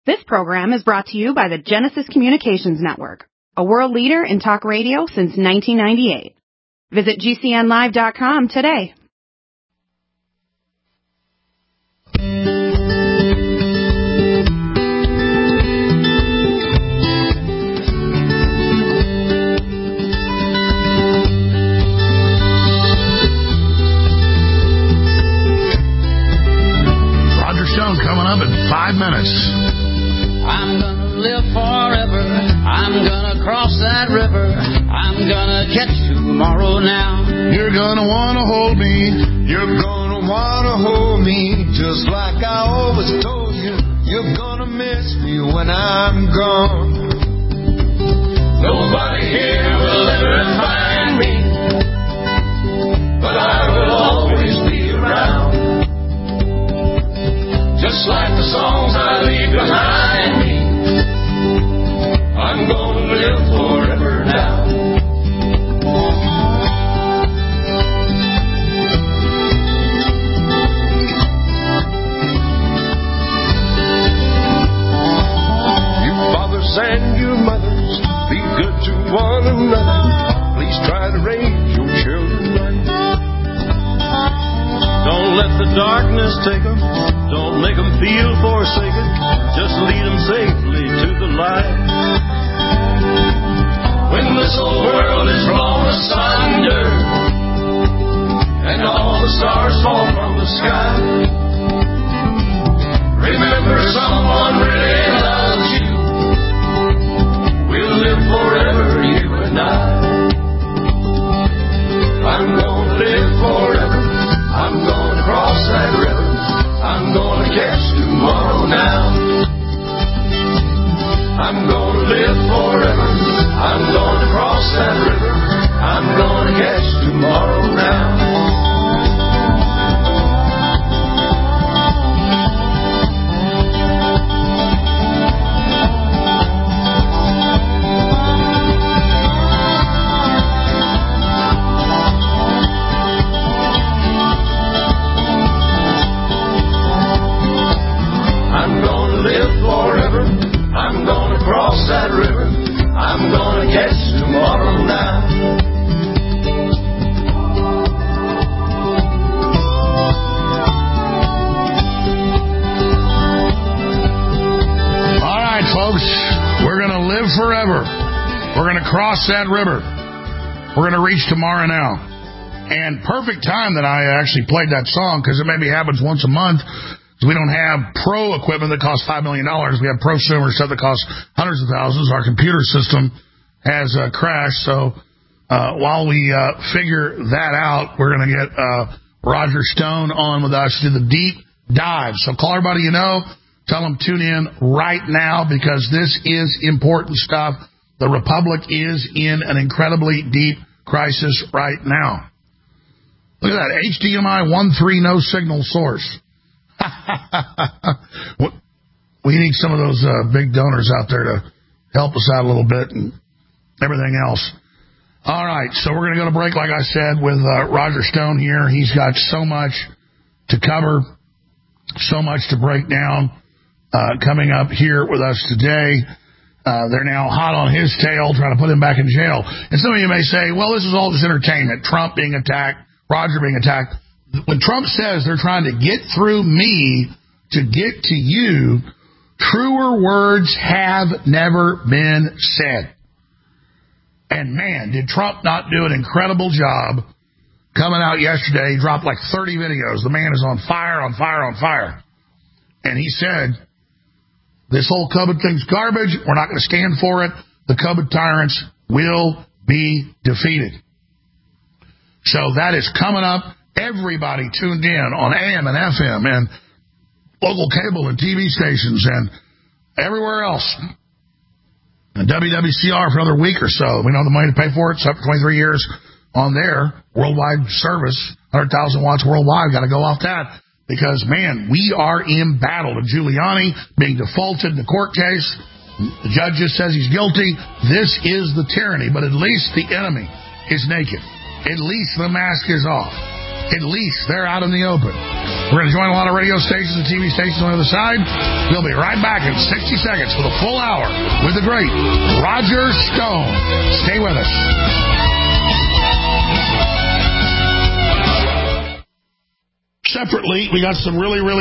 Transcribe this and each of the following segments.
This program is brought to you by the Genesis Communications Network, a world leader in talk radio since 1998. Visit GCNlive.com today. Roger Stone coming up in 5 minutes. I'm gonna live forever. I'm gonna cross that river. I'm gonna catch tomorrow now. You're gonna wanna hold me. You're gonna wanna hold me. Just like I always told you. You're gonna miss me when I'm gone. Nobody here will ever find me, but I will always be around. Just like the songs I leave behind me, I'm gonna live forever now. You fathers and you mothers, be good to one another. Please try to raise your children right. Don't let the darkness take them. Don't make them feel forsaken. Just lead them safely to the light. When this old world is blown asunder and all the stars fall from the sky, remember someone really loves you. We'll live forever, you and I. I'm gonna live forever. I'm gonna cross that river. I'm gonna catch tomorrow now. I'm gonna live forever. I'm gonna cross that river. I'm gonna catch tomorrow now. I'm gonna cross that river. I'm gonna catch tomorrow now. All right, folks, we're gonna live forever. We're gonna cross that river. We're gonna reach tomorrow now. And perfect time that I actually played that song, because it maybe happens once a month. We don't have pro equipment that costs $5 million. We have prosumer stuff that costs hundreds of thousands. Our computer system has crashed. So while we figure that out, we're going to get Roger Stone on with us to the deep dive. So call everybody you know. Tell them tune in right now, because this is important stuff. The Republic is in an incredibly deep crisis right now. Look at that. HDMI 1.3 no signal source. We need some of those big donors out there to help us out a little bit and everything else. All right, so we're going to go to break, like I said, with Roger Stone here. He's got so much to cover, so much to break down coming up here with us today. They're now hot on his tail, trying to put him back in jail. And some of you may say, well, this is all just entertainment. Trump being attacked, Roger being attacked. When Trump says they're trying to get through me to get to you, truer words have never been said. And man, did Trump not do an incredible job coming out yesterday. He dropped like 30 videos. The man is on fire, on fire, on fire. And he said, this whole COVID thing's garbage. We're not going to stand for it. The COVID tyrants will be defeated. So that is coming up. Everybody tuned in on AM and FM and local cable and TV stations and everywhere else. And WWCR for another week or so. We know the money to pay for it. It's up for 23 years on their worldwide service. 100,000 watts worldwide. Got to go off that. Because, man, we are in battle. And Giuliani being defaulted in the court case. The judge just says he's guilty. This is the tyranny. But at least the enemy is naked. At least the mask is off. At least they're out in the open. We're going to join a lot of radio stations and TV stations on the other side. We'll be right back in 60 seconds for the full hour with the great Roger Stone. Stay with us. Separately, we got some really good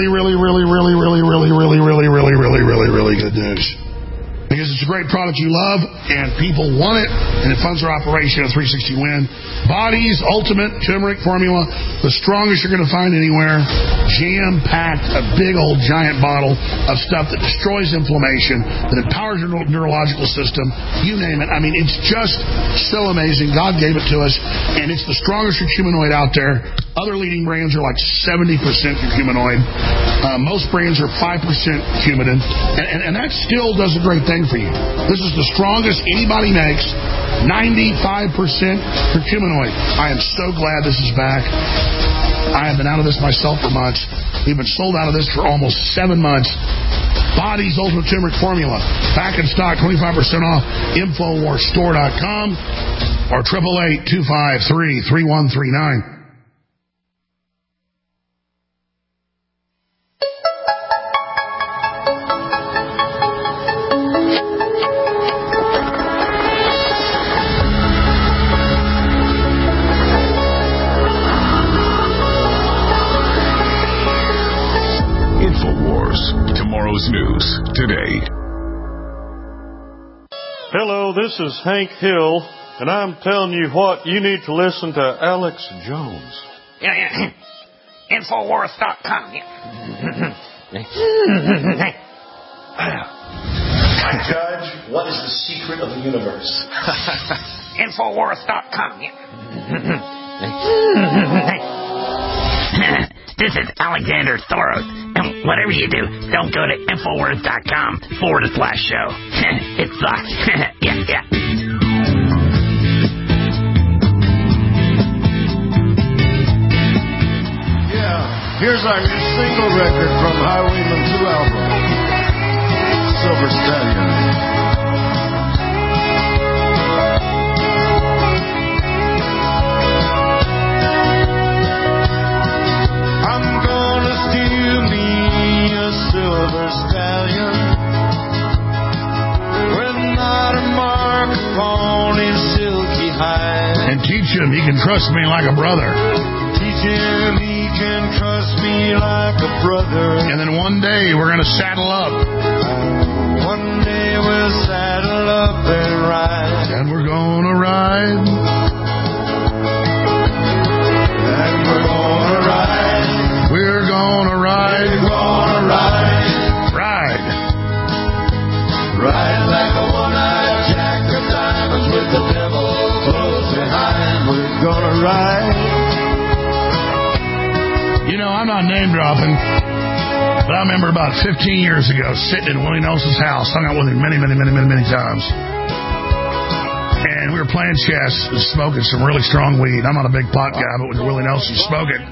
news. Because it's a great product you love, and people want it, and it funds our operation at 360 Win. Body's Ultimate Turmeric Formula, the strongest you're going to find anywhere. Jam-packed, a big old giant bottle of stuff that destroys inflammation, that empowers your neurological system, you name it. I mean, it's just so amazing. God gave it to us, and it's the strongest curcuminoid out there. Other leading brands are like 70% curcuminoid. Most brands are 5% coumadin, and that still does a great thing for you. This is the strongest anybody makes, 95% curcuminoid. I am so glad this is back. I have been out of this myself for months. We've been sold out of this for almost 7 months. Body's Ultimate Turmeric Formula, back in stock, 25% off, InfoWarsStore.com or 888-253-3139. News today. Hello, this is Hank Hill, and I'm telling you what, you need to listen to Alex Jones. Infowars.com. Judge, what is the secret of the universe? Infowars.com. This is Alexander Thoros. And whatever you do, don't go to Infowars.com/show. It sucks. Yeah. Here's our new single record from Highwayman 2 album, Silver Stallion. Silver stallion, with not a mark upon his silky hide. And teach him he can trust me like a brother. Teach him he can trust me like a brother. And then one day we're going to saddle up. One day we'll saddle up and ride. And we're going to ride. And we're going to ride. We're going to ride. We're going to ride. Ride like a one-eyed jack of diamonds with the devil close behind. We're gonna ride. You know, I'm not name dropping, but I remember about 15 years ago sitting in Willie Nelson's house, hung out with him many times. And we were playing chess and smoking some really strong weed. I'm not a big pot guy, but with Willie Nelson smoking.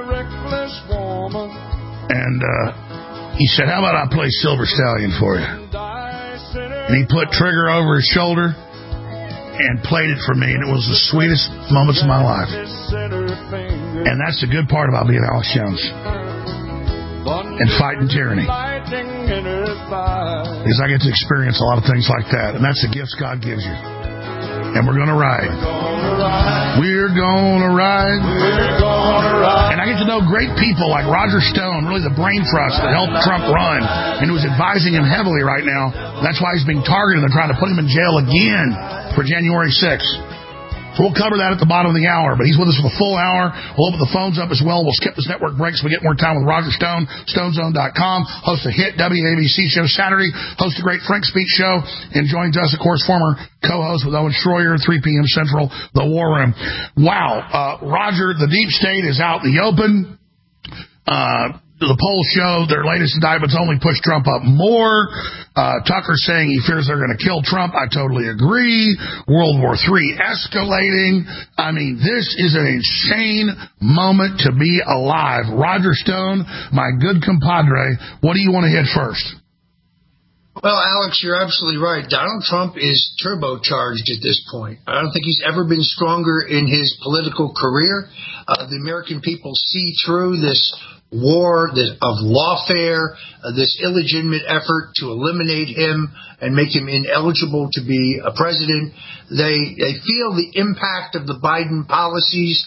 And he said, how about I play Silver Stallion for you? And he put Trigger over his shoulder and played it for me, and it was the sweetest moments of my life. And that's the good part about being Alex Jones and fighting tyranny, because I get to experience a lot of things like that, and that's the gifts God gives you. And we're going to ride. We're going to ride. And I get to know great people like Roger Stone, really the brain trust that helped Trump run, and who's advising him heavily right now. That's why he's being targeted. They're trying to put him in jail again for January 6th. So we'll cover that at the bottom of the hour, but he's with us for the full hour. We'll open the phones up as well. We'll skip this network break so we get more time with Roger Stone, StoneZone.com, hosts a hit WABC show Saturday, hosts a great Frank Speech show, and joins us, of course, former co-host with Owen Schroyer, 3 p.m. Central, The War Room. Wow. Roger, the deep state is out in the open. The polls show their latest indictments only push Trump up more. Tucker saying he fears they're going to kill Trump. I totally agree. World War III escalating. I mean, this is an insane moment to be alive. Roger Stone, my good compadre, what do you want to hit first? Well, Alex, you're absolutely right. Donald Trump is turbocharged at this point. I don't think he's ever been stronger in his political career. The American people see through this war of lawfare, this illegitimate effort to eliminate him and make him ineligible to be a president. They feel the impact of the Biden policies,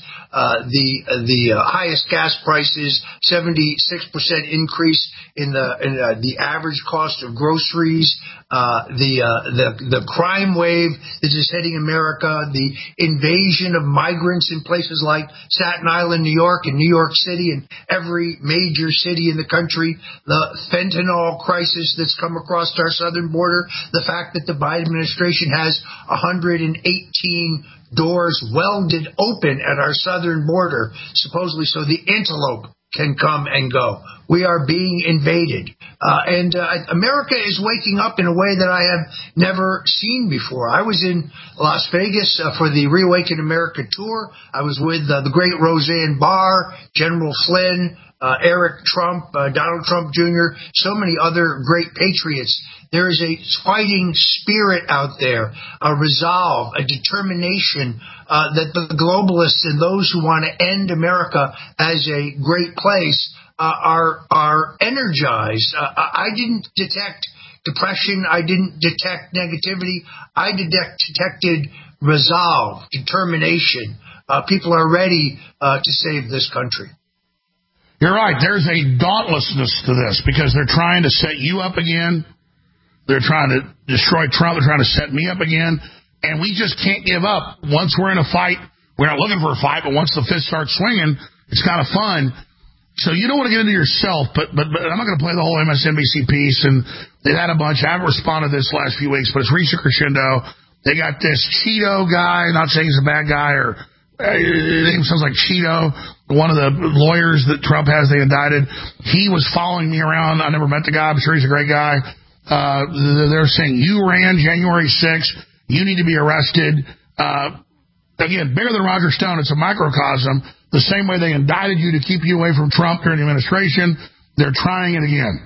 the highest gas prices, 76% increase in the average cost of groceries, the crime wave that is hitting America, the invasion of migrants in places like Staten Island, New York, and New York City, and every major city in the country, the fentanyl crisis that's come across our southern border, the fact that the Biden administration has 118 doors welded open at our southern border, supposedly so the antelope can come and go. We are being invaded. And America is waking up in a way that I have never seen before. I was in Las Vegas for the Reawaken America tour. I was with the great Roseanne Barr, General Flynn, Eric Trump, Donald Trump Jr., so many other great patriots. There is a fighting spirit out there, a resolve, a determination that the globalists and those who want to end America as a great place are energized. I didn't detect depression. I didn't detect negativity. I detected resolve, determination. People are ready to save this country. You're right. There's a dauntlessness to this because they're trying to set you up again. They're trying to destroy Trump. They're trying to set me up again. And we just can't give up. Once we're in a fight, we're not looking for a fight, but once the fist starts swinging, it's kind of fun. So you don't want to get into yourself, but I'm not going to play the whole MSNBC piece, and they've had a bunch. I haven't responded to this last few weeks, but it's reached a crescendo. They got this Cheeto guy, not saying he's a bad guy, or his name sounds like Cheeto, one of the lawyers that Trump has, they indicted. He was following me around. I never met the guy. I'm sure he's a great guy. They're saying you ran January 6th. You need to be arrested. Again, bigger than Roger Stone. It's a microcosm. The same way they indicted you to keep you away from Trump during the administration, they're trying it again.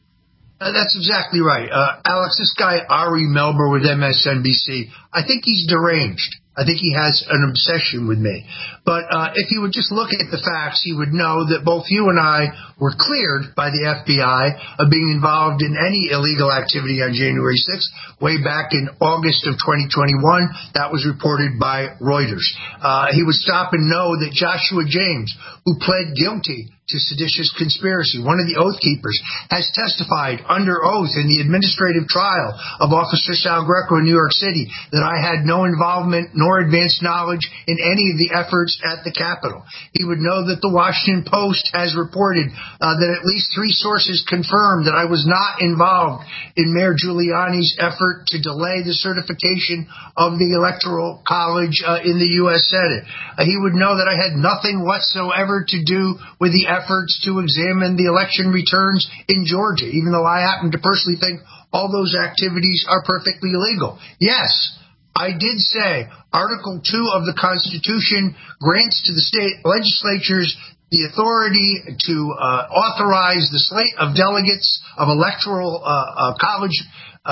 That's exactly right. Alex, this guy Ari Melber with MSNBC, I think he's deranged. I think he has an obsession with me. But if he would just look at the facts, he would know that both you and I were cleared by the FBI of being involved in any illegal activity on January 6th, way back in August of 2021. That was reported by Reuters. He would stop and know that Joshua James, who pled guilty to seditious conspiracy, one of the Oath Keepers, has testified under oath in the administrative trial of Officer Sal Greco in New York City that I had no involvement nor advanced knowledge in any of the efforts at the Capitol. He would know that the Washington Post has reported that at least 3 sources confirmed that I was not involved in Mayor Giuliani's effort to delay the certification of the Electoral College in the U.S. Senate. He would know that I had nothing whatsoever to do with the efforts to examine the election returns in Georgia, even though I happen to personally think all those activities are perfectly legal. Yes, I did say Article 2 of the Constitution grants to the state legislatures the authority to authorize the slate of delegates of electoral college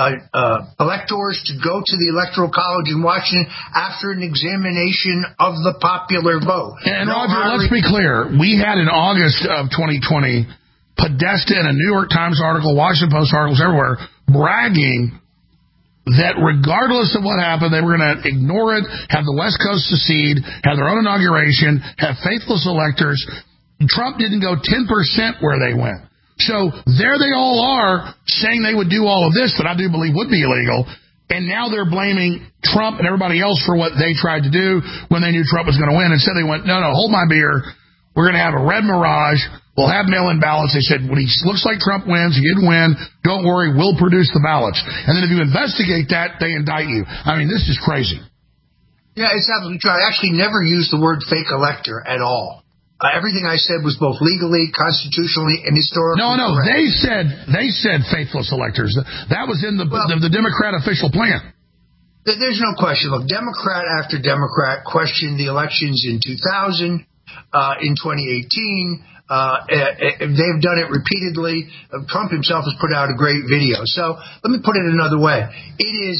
electors to go to the Electoral College in Washington after an examination of the popular vote. And Roger, let's be clear. We had in August of 2020, Podesta in a New York Times article, Washington Post articles everywhere, bragging that regardless of what happened, they were going to ignore it, have the West Coast secede, have their own inauguration, have faithless electors. Trump didn't go 10% where they went. So there they all are saying they would do all of this that I do believe would be illegal. And now they're blaming Trump and everybody else for what they tried to do when they knew Trump was going to win. Instead, they went, no, hold my beer. We're going to have a red mirage. We'll have mail-in ballots. They said, when he looks like Trump wins, he didn't win. Don't worry, we'll produce the ballots. And then if you investigate that, they indict you. I mean, this is crazy. Yeah, it's absolutely true. I actually never used the word fake elector at all. Everything I said was both legally, constitutionally, and historically. No, correct. They said faithless electors. That was in the Democrat official plan. There's no question. Look, Democrat after Democrat questioned the elections in 2000, in 2018. They've done it repeatedly. Trump himself has put out a great video. So let me put it another way. It is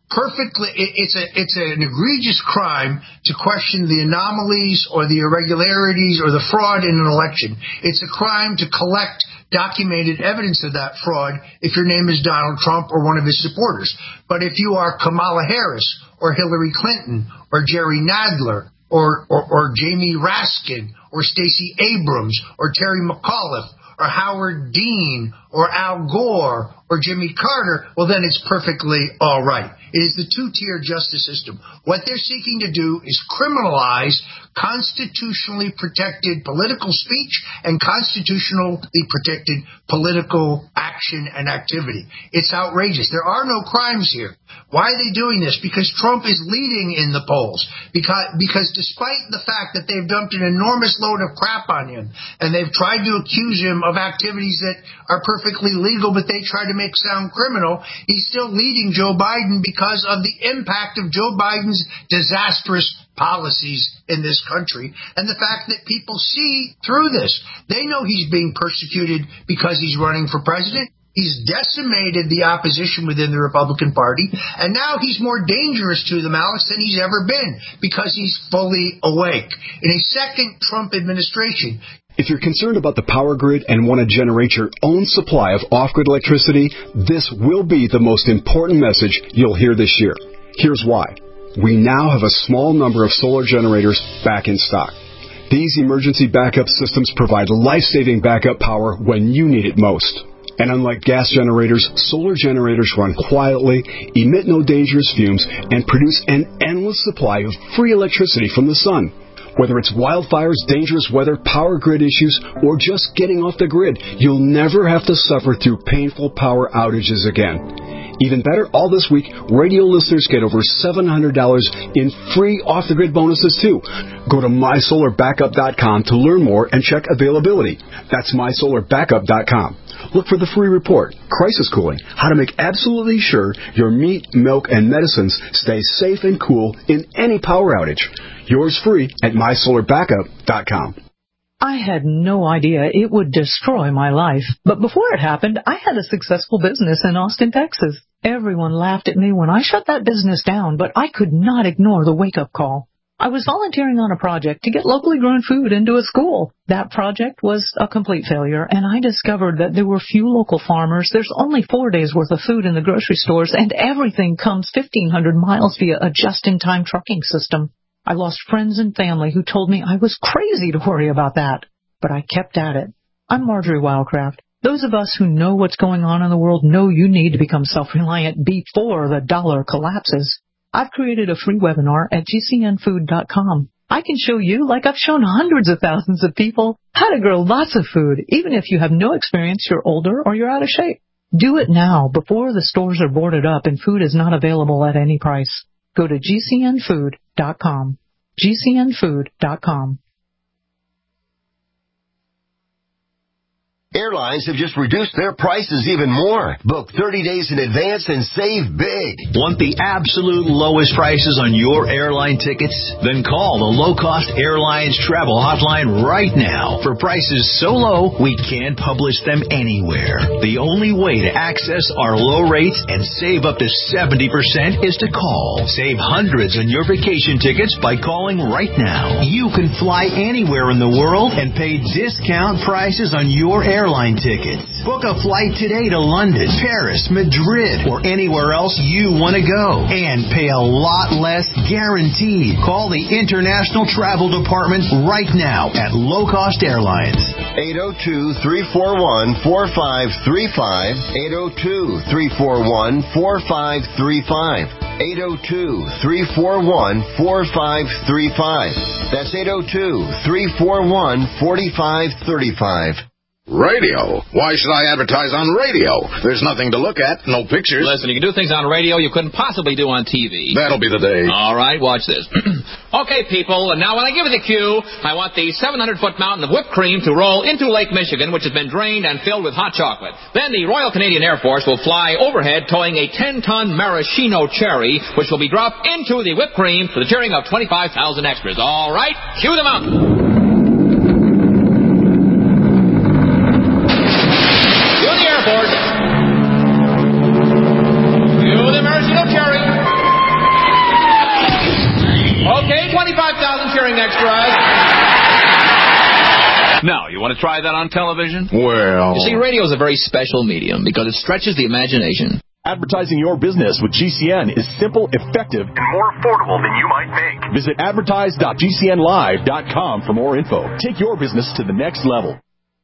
it's an egregious crime to question the anomalies or the irregularities or the fraud in an election. It's a crime to collect documented evidence of that fraud if your name is Donald Trump or one of his supporters. But if you are Kamala Harris or Hillary Clinton or Jerry Nadler or Jamie Raskin or Stacey Abrams or Terry McAuliffe or Howard Dean or Al Gore or Jimmy Carter, well, then it's perfectly all right. It is the two-tier justice system. What they're seeking to do is criminalize constitutionally protected political speech and constitutionally protected political action and activity. It's outrageous. There are no crimes here. Why are they doing this? Because Trump is leading in the polls. Because despite the fact that they've dumped an enormous load of crap on him and they've tried to accuse him of activities that are perfectly legal but they try to make sound criminal, he's still leading Joe Biden because of the impact of Joe Biden's disastrous policies in this country and the fact that people see through this. They know he's being persecuted because he's running for president. He's decimated the opposition within the Republican Party, and now he's more dangerous to them, Alex, than he's ever been because he's fully awake. In a second Trump administration, if you're concerned about the power grid and want to generate your own supply of off-grid electricity, this will be the most important message you'll hear this year. Here's why. We now have a small number of solar generators back in stock. These emergency backup systems provide life-saving backup power when you need it most. And unlike gas generators, solar generators run quietly, emit no dangerous fumes, and produce an endless supply of free electricity from the sun. Whether it's wildfires, dangerous weather, power grid issues, or just getting off the grid, you'll never have to suffer through painful power outages again. Even better, all this week, radio listeners get over $700 in free off-the-grid bonuses, too. Go to MySolarBackup.com to learn more and check availability. That's MySolarBackup.com. Look for the free report, Crisis Cooling, how to make absolutely sure your meat, milk, and medicines stay safe and cool in any power outage. Yours free at MySolarBackup.com. I had no idea it would destroy my life. But before it happened, I had a successful business in Austin, Texas. Everyone laughed at me when I shut that business down, but I could not ignore the wake-up call. I was volunteering on a project to get locally grown food into a school. That project was a complete failure, and I discovered that there were few local farmers. There's only 4 days' worth of food in the grocery stores, and everything comes 1,500 miles via a just-in-time trucking system. I lost friends and family who told me I was crazy to worry about that. But I kept at it. I'm Marjorie Wildcraft. Those of us who know what's going on in the world know you need to become self-reliant before the dollar collapses. I've created a free webinar at GCNfood.com. I can show you, like I've shown hundreds of thousands of people, how to grow lots of food, even if you have no experience, you're older, or you're out of shape. Do it now, before the stores are boarded up and food is not available at any price. Go to GCNfood.com. GCNfood.com. Airlines have just reduced their prices even more. Book 30 days in advance and save big. Want the absolute lowest prices on your airline tickets? Then call the Low Cost Airlines Travel Hotline right now for prices so low we can't publish them anywhere. The only way to access our low rates and save up to 70% is to call. Save hundreds on your vacation tickets by calling right now. You can fly anywhere in the world and pay discount prices on your airline tickets. Book a flight today to London, Paris, Madrid, or anywhere else you want to go and pay a lot less guaranteed. Call the International Travel Department right now at Low Cost Airlines. 802-341-4535. 802-341-4535. 802-341-4535. That's 802-341-4535. Radio? Why should I advertise on radio? There's nothing to look at, no pictures. Listen, you can do things on radio you couldn't possibly do on TV. That'll be the day. All right, watch this. Okay, people, and now when I give you the cue, I want the 700-foot mountain of whipped cream to roll into Lake Michigan, which has been drained and filled with hot chocolate. Then the Royal Canadian Air Force will fly overhead towing a 10-ton maraschino cherry, which will be dropped into the whipped cream for the cheering of 25,000 extras. All right, cue the mountain. Cue the maraschino cherry. right? Now, you want to try that on television? Well... You see, radio is a very special medium because it stretches the imagination. Advertising your business with GCN is simple, effective, and more affordable than you might think. Visit advertise.gcnlive.com for more info. Take your business to the next level.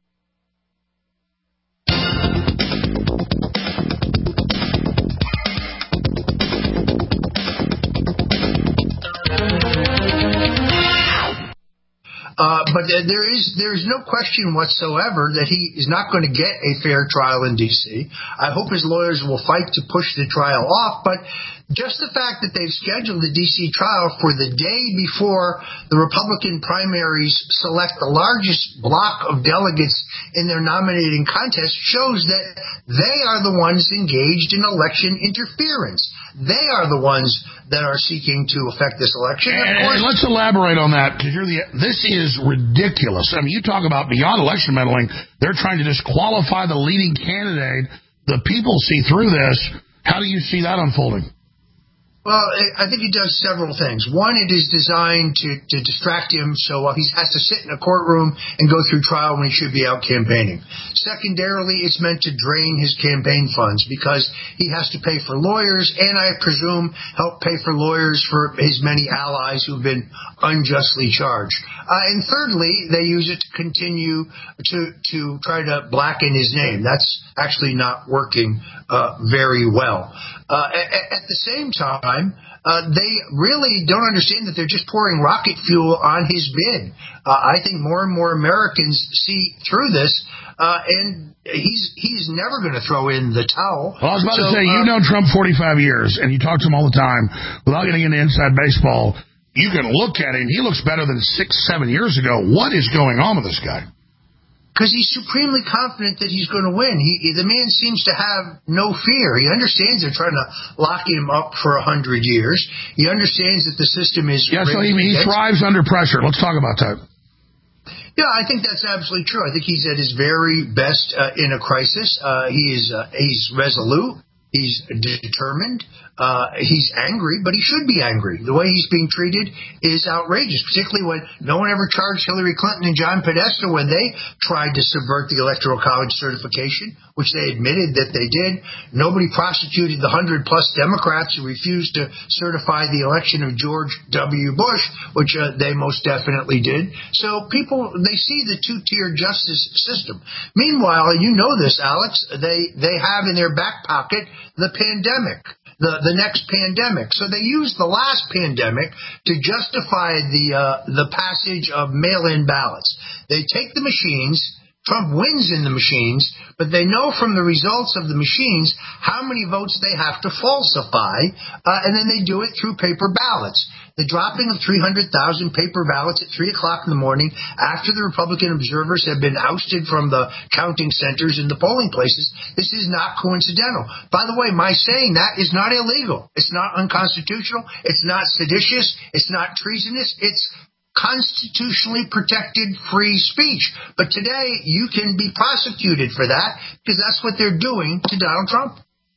But there is no question whatsoever that he is not going to get a fair trial in D.C. I hope his lawyers will fight to push the trial off, but just the fact that they've scheduled the D.C. trial for the day before the Republican primaries select the largest block of delegates in their nominating contest shows that they are the ones engaged in election interference. They are the ones that are seeking to affect this election. And let's elaborate on that, because this is ridiculous. I mean, you talk about beyond election meddling, they're trying to disqualify the leading candidate. The people see through this. How do you see that unfolding? Well, I think it does several things. One, it is designed to distract him so he has to sit in a courtroom and go through trial when he should be out campaigning. Secondarily, it's meant to drain his campaign funds because he has to pay for lawyers and, I presume, help pay for lawyers for his many allies who've been unjustly charged. And thirdly, they use it to continue to try to blacken his name. That's actually not working very well. At the same time, they really don't understand that they're just pouring rocket fuel on his bid. I think more and more Americans see through this, and he's never going to throw in the towel. Well, I was about to say, you know Trump 45 years, and you talk to him all the time. Without getting into inside baseball, you can look at him. He looks better than 6-7 years ago. What is going on with this guy? Because he's supremely confident that he's going to win. The man seems to have no fear. He understands they're trying to lock him up for 100 years. He understands that the system is... Yeah, so he thrives under pressure. Let's talk about that. Yeah, I think that's absolutely true. I think he's at his very best in a crisis. He's resolute. He's determined. He's angry, but he should be angry. The way he's being treated is outrageous, particularly when no one ever charged Hillary Clinton and John Podesta when they tried to subvert the Electoral College certification, which they admitted that they did. Nobody prosecuted the 100-plus Democrats who refused to certify the election of George W. Bush, which they most definitely did. So people, they see the two-tier justice system. Meanwhile, and you know this, Alex, they have in their back pocket the pandemic. The next pandemic. So they used the last pandemic to justify the passage of mail-in ballots. They take the machines. Trump wins in the machines, but they know from the results of the machines how many votes they have to falsify, and then they do it through paper ballots. The dropping of 300,000 paper ballots at 3 o'clock in the morning after the Republican observers have been ousted from the counting centers and the polling places, this is not coincidental. By the way, my saying that is not illegal. It's not unconstitutional. It's not seditious. It's not treasonous. It's constitutionally protected free speech. But today, you can be prosecuted for that because that's what they're doing to Donald Trump.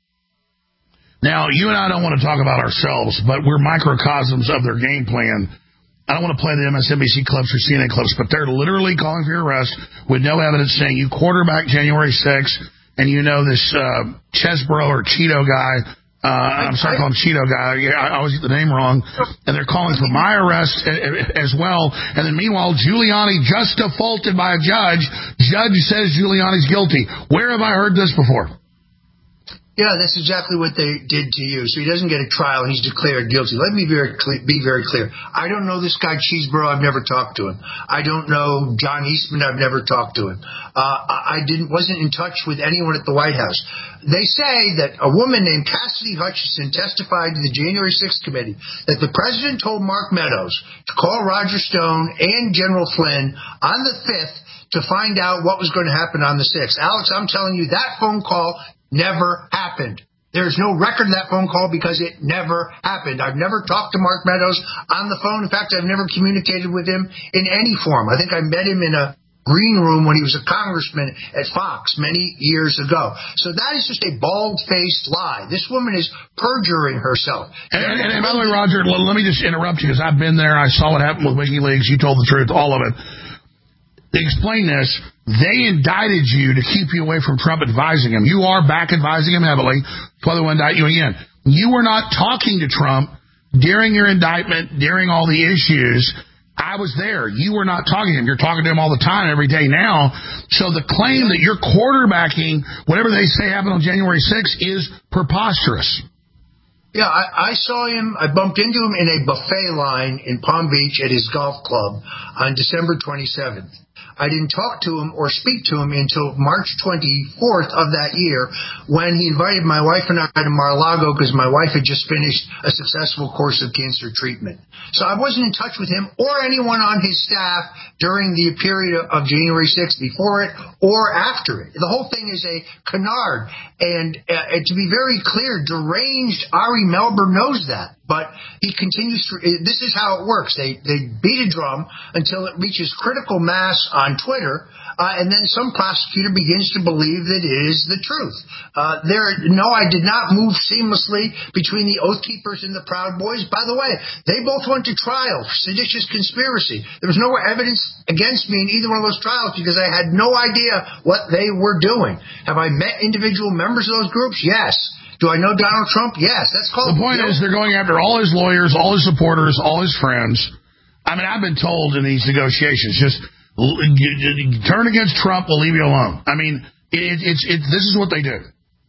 Now, you and I don't want to talk about ourselves, but we're microcosms of their game plan. I don't want to play the MSNBC clips or CNN clips, but they're literally calling for your arrest with no evidence, saying you quarterback January 6th, and you know this Chesbro or Cheeto guy. I'm sorry to call him Cheeto guy. I always get the name wrong. And they're calling for my arrest as well. And then meanwhile, Giuliani just defaulted by a judge. Judge says Giuliani's guilty. Where have I heard this before? Yeah, that's exactly what they did to you. So he doesn't get a trial. He's declared guilty. Let me be very clear. I don't know this guy Cheesebro. I've never talked to him. I don't know John Eastman. I've never talked to him. I wasn't in touch with anyone at the White House. They say that a woman named Cassidy Hutchinson testified to the January 6th committee that the president told Mark Meadows to call Roger Stone and General Flynn on the 5th to find out what was going to happen on the 6th. Alex, I'm telling you, that phone call never happened. There's no record of that phone call because it never happened. I've never talked to Mark Meadows on the phone. In fact, I've never communicated with him in any form. I think I met him in a green room when he was a congressman at Fox many years ago. So that is just a bald-faced lie. This woman is perjuring herself. And by the way, Roger, let me just interrupt you, because I've been there. I saw what happened with WikiLeaks. You told the truth, all of it. Explain this. They indicted you to keep you away from Trump advising him. You are back advising him heavily. That's why they will indict you again. You were not talking to Trump during your indictment, during all the issues. I was there. You were not talking to him. You're talking to him all the time, every day now. So the claim that you're quarterbacking whatever they say happened on January 6th is preposterous. Yeah, I saw him. I bumped into him in a buffet line in Palm Beach at his golf club on December 27th. I didn't talk to him or speak to him until March 24th of that year, when he invited my wife and I to Mar-a-Lago because my wife had just finished a successful course of cancer treatment. So I wasn't in touch with him or anyone on his staff during the period of January 6th, before it or after it. The whole thing is a canard. And to be very clear, deranged Ari Melber knows that. But he continues to. This is how it works. They beat a drum until it reaches critical mass on Twitter, and then some prosecutor begins to believe that it is the truth. No, I did not move seamlessly between the Oath Keepers and the Proud Boys. By the way, they both went to trial for seditious conspiracy. There was no evidence against me in either one of those trials because I had no idea what they were doing. Have I met individual members of those groups? Yes. Do I know Donald Trump? Yes. That's called. The point is, they're going after all his lawyers, all his supporters, all his friends. I mean, I've been told in these negotiations, just turn against Trump, we'll leave you alone. I mean, this is what they do.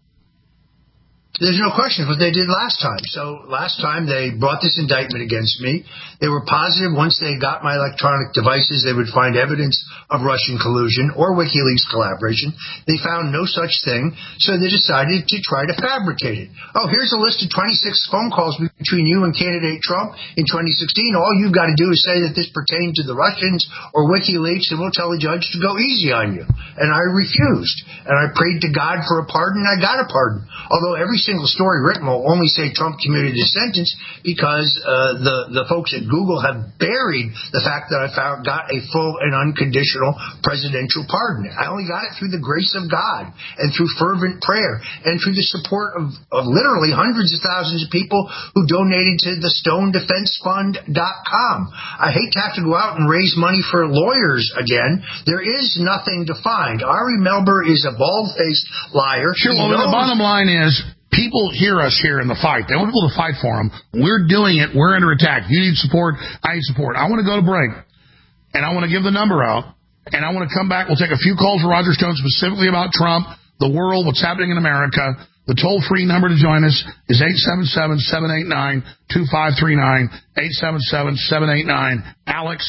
There's no question what they did last time. So last time they brought this indictment against me. They were positive once they got my electronic devices they would find evidence of Russian collusion or WikiLeaks collaboration. They found no such thing, so they decided to try to fabricate it. Oh, here's a list of 26 phone calls between you and candidate Trump in 2016. All you've got to do is say that this pertained to the Russians or WikiLeaks, and we'll tell the judge to go easy on you. And I refused. And I prayed to God for a pardon, and I got a pardon. Although every single story written will only say Trump commuted his sentence because the folks at Google have buried the fact that I got a full and unconditional presidential pardon. I only got it through the grace of God and through fervent prayer and through the support of literally hundreds of thousands of people who donated to the StoneDefenseFund.com. I hate to have to go out and raise money for lawyers again. There is nothing to find. Ari Melber is a bald-faced liar. Sure, well, the bottom line is, people hear us here in the fight. They want people to fight for them. We're doing it. We're under attack. You need support. I need support. I want to go to break, and I want to give the number out, and I want to come back. We'll take a few calls for Roger Stone specifically about Trump, the world, what's happening in America. The toll-free number to join us is 877-789-2539, 877-789-ALEX,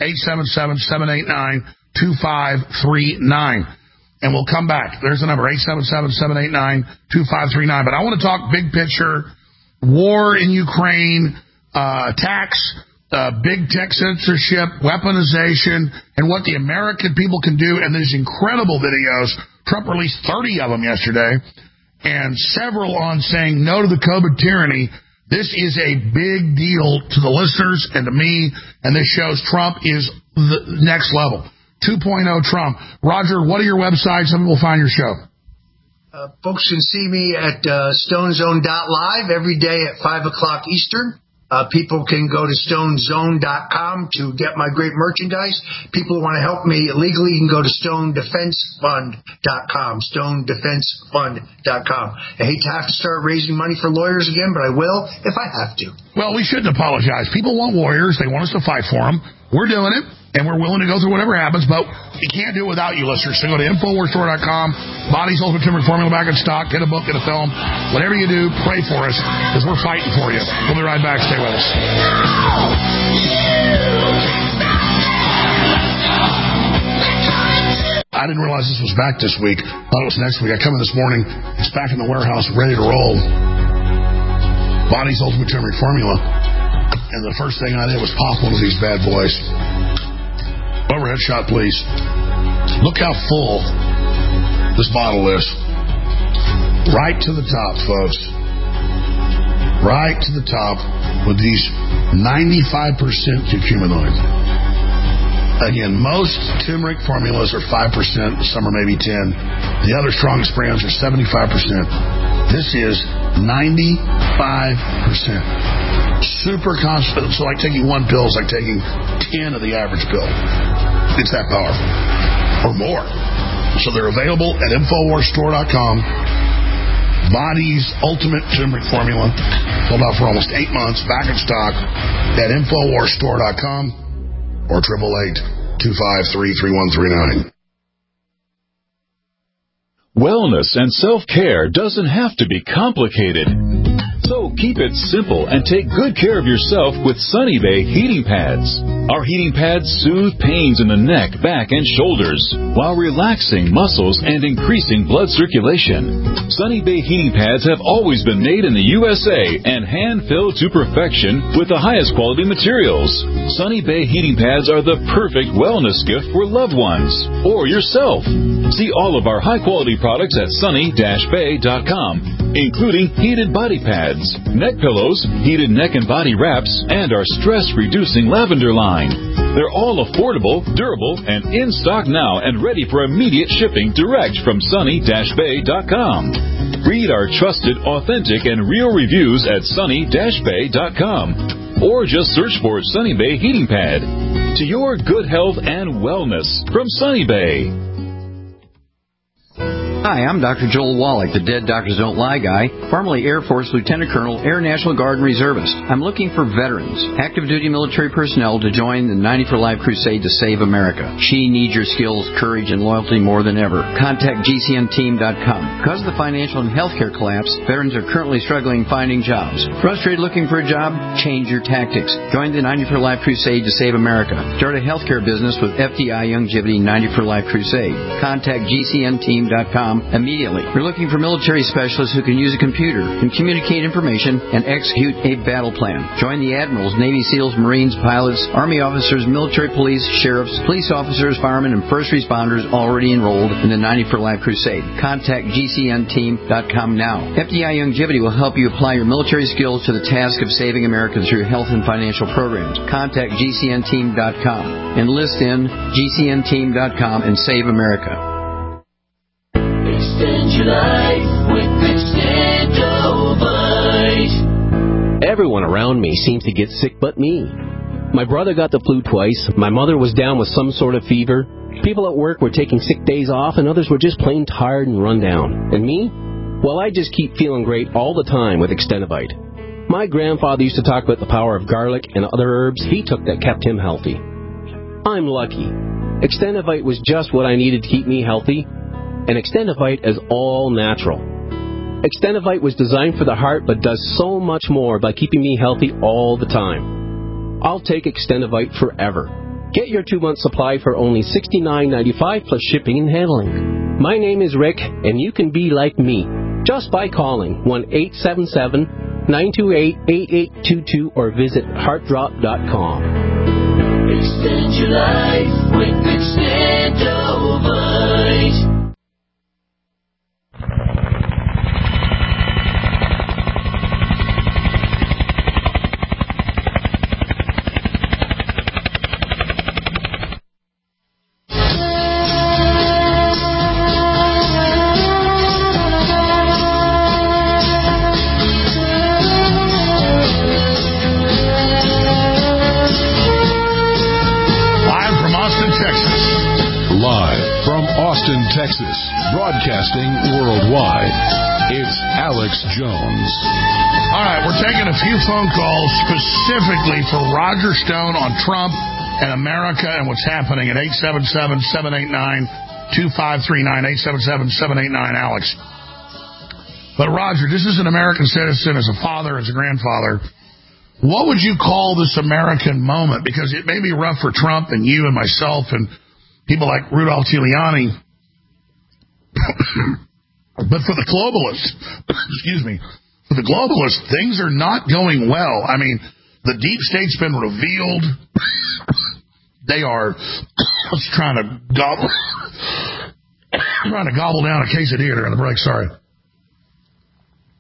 877-789-2539. And we'll come back. There's the number, 877-789-2539. But I want to talk big picture, war in Ukraine, attacks, big tech censorship, weaponization, and what the American people can do. And there's incredible videos. Trump released 30 of them yesterday, and several on saying no to the COVID tyranny. This is a big deal to the listeners and to me, and this shows Trump is the next level. 2.0 Trump. Roger, what are your websites? How people find your show? Folks can see me at StoneZone.live every day at 5 o'clock Eastern. People can go to StoneZone.com to get my great merchandise. People who want to help me legally, you can go to StoneDefenseFund.com. StoneDefenseFund.com. I hate to have to start raising money for lawyers again, but I will if I have to. Well, we shouldn't apologize. People want warriors. They want us to fight for them. We're doing it, and we're willing to go through whatever happens, but we can't do it without you, listeners. So go to InfoWarsStore.com, Body's Ultimate Turmeric Formula back in stock, get a book, get a film. Whatever you do, pray for us, because we're fighting for you. We'll be right back. Stay with us. I didn't realize this was back this week. I thought it was next week. I come in this morning. It's back in the warehouse, ready to roll. Body's Ultimate Turmeric Formula. And the first thing I did was pop one of these bad boys. Overhead shot, please. Look how full this bottle is. Right to the top, folks. Right to the top with these 95% curcuminoid. Again, most turmeric formulas are 5%, some are maybe 10. The other strongest brands are 75%. This is 95%. Super constant. So like taking one pill is like taking 10 of the average pill. It's that powerful. Or more. So they're available at InfoWarsStore.com. Body's Ultimate Turmeric Formula. Sold out for almost 8 months. Back in stock at InfoWarsStore.com or 888-253-3139. Wellness and self-care doesn't have to be complicated. So keep it simple and take good care of yourself with Sunny Bay heating pads. Our heating pads soothe pains in the neck, back, and shoulders while relaxing muscles and increasing blood circulation. Sunny Bay heating pads have always been made in the USA and hand-filled to perfection with the highest quality materials. Sunny Bay heating pads are the perfect wellness gift for loved ones or yourself. See all of our high-quality products at sunny-bay.com, including heated body pads, neck pillows, heated neck and body wraps, and our stress-reducing lavender line. They're all affordable, durable, and in stock now and ready for immediate shipping direct from sunny-bay.com. Read our trusted, authentic, and real reviews at sunny-bay.com or just search for Sunny Bay Heating Pad. To your good health and wellness from Sunny Bay. Hi, I'm Dr. Joel Wallach, the Dead Doctors Don't Lie guy, formerly Air Force Lieutenant Colonel, Air National Guard Reservist. I'm looking for veterans, active duty military personnel to join the 90 for Life crusade to save America. She needs your skills, courage, and loyalty more than ever. Contact GCNteam.com. Because of the financial and healthcare collapse, veterans are currently struggling finding jobs. Frustrated looking for a job? Change your tactics. Join the 90 for Life crusade to save America. Start a healthcare business with FDI Longevity 90 for Life crusade. Contact GCNteam.com immediately. We're looking for military specialists who can use a computer, can communicate information, and execute a battle plan. Join the admirals, Navy SEALs, Marines, pilots, Army officers, military police, sheriffs, police officers, firemen, and first responders already enrolled in the 90 for Life crusade. Contact GCNteam.com now. FDI Longevity will help you apply your military skills to the task of saving America through health and financial programs. Contact GCNteam.com. Enlist in GCNteam.com and save America. Extend your life with Extendovite. Everyone around me seems to get sick but me. My brother got the flu twice. My mother was down with some sort of fever. People at work were taking sick days off, and others were just plain tired and run down. And me? Well, I just keep feeling great all the time with Extendovite. My grandfather used to talk about the power of garlic and other herbs he took that kept him healthy. I'm lucky. Extendovite was just what I needed to keep me healthy. And Extendovite is all natural. Extendovite was designed for the heart but does so much more by keeping me healthy all the time. I'll take Extendovite forever. Get your 2-month supply for only $69.95 plus shipping and handling. My name is Rick, and you can be like me just by calling 1-877-928-8822 or visit heartdrop.com. Extend your life with Extendovite. Texas, broadcasting worldwide. It's Alex Jones. All right, we're taking a few phone calls specifically for Roger Stone on Trump and America and what's happening at 877-789-2539, 877-789-ALEX. But Roger, this is an American citizen, as a father, as a grandfather. What would you call this American moment? Because it may be rough for Trump and you and myself and people like Rudolph Giuliani. But for the globalists, for the globalists, things are not going well. I mean, the deep state's been revealed. They are trying to gobble down a quesadilla during the break. Sorry.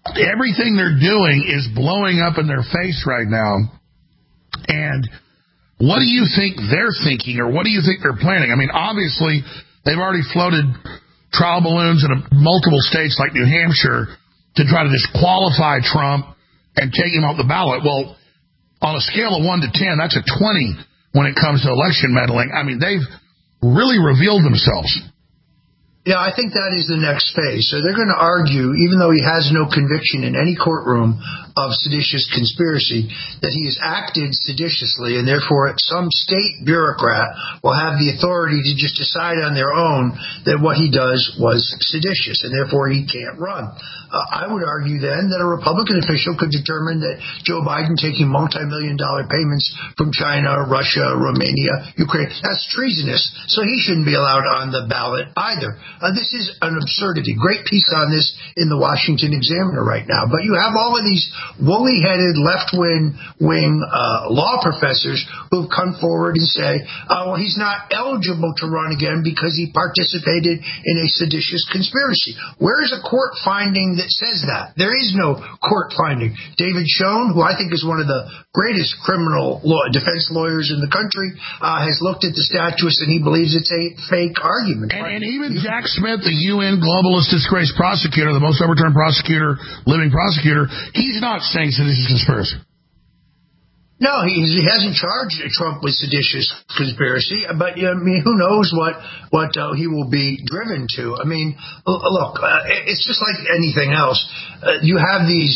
Everything they're doing is blowing up in their face right now. And What do you think they're thinking, or what do you think they're planning? I mean, obviously, they've already floated trial balloons in multiple states like New Hampshire to try to disqualify Trump and take him off the ballot. Well, on a scale of 1 to 10, that's a 20 when it comes to election meddling. I mean, they've really revealed themselves. Yeah, I think that is the next phase. So they're going to argue, even though he has no conviction in any courtroom of seditious conspiracy, that he has acted seditiously, and therefore some state bureaucrat will have the authority to just decide on their own that what he does was seditious, and therefore he can't run. I would argue then that a Republican official could determine that Joe Biden taking multi-million-dollar payments from China, Russia, Romania, Ukraine, that's treasonous, so he shouldn't be allowed on the ballot either. This is an absurdity. Great piece on this in the Washington Examiner right now. But you have all of these woolly-headed left-wing law professors who have come forward and say, well, he's not eligible to run again because he participated in a seditious conspiracy. Where is a court finding that says that? There is no court finding. David Schoen, who I think is one of the greatest criminal defense lawyers in the country, has looked at the statutes and he believes it's a fake argument. And even Jack Smith, the UN globalist disgraced prosecutor, the most overturned living prosecutor, he's not saying seditious conspiracy. No, he hasn't charged Trump with seditious conspiracy, but I mean, who knows what he will be driven to. I mean, look, it's just like anything else. You have these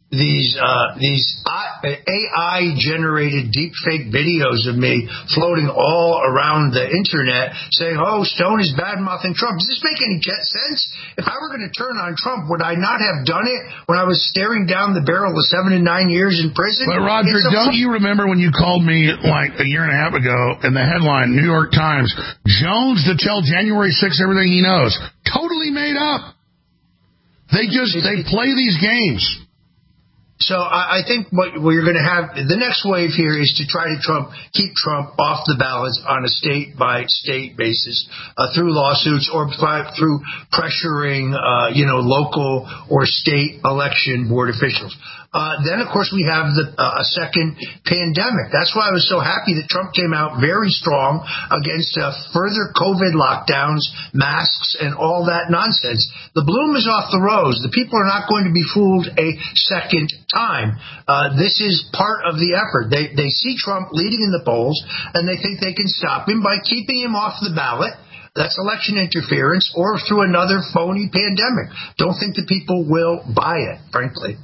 AI-generated deepfake videos of me floating all around the internet saying, oh, Stone is bad-mouthing Trump. Does this make any sense? If I were going to turn on Trump, would I not have done it when I was staring down the barrel of 7 and 9 years in prison? But, Roger, don't you remember when you called me like a year and a half ago in the headline, New York Times, Jones to tell January 6th everything he knows? Totally made up. They play these games. So I think what you're going to have, the next wave here is to try to keep Trump off the ballots on a state-by-state basis through lawsuits or through pressuring, local or state election board officials. Then, of course, we have a second pandemic. That's why I was so happy that Trump came out very strong against further COVID lockdowns, masks, and all that nonsense. The bloom is off the rose. The people are not going to be fooled a second time. This is part of the effort. They see Trump leading in the polls, and they think they can stop him by keeping him off the ballot. That's election interference, or through another phony pandemic. Don't think the people will buy it, frankly.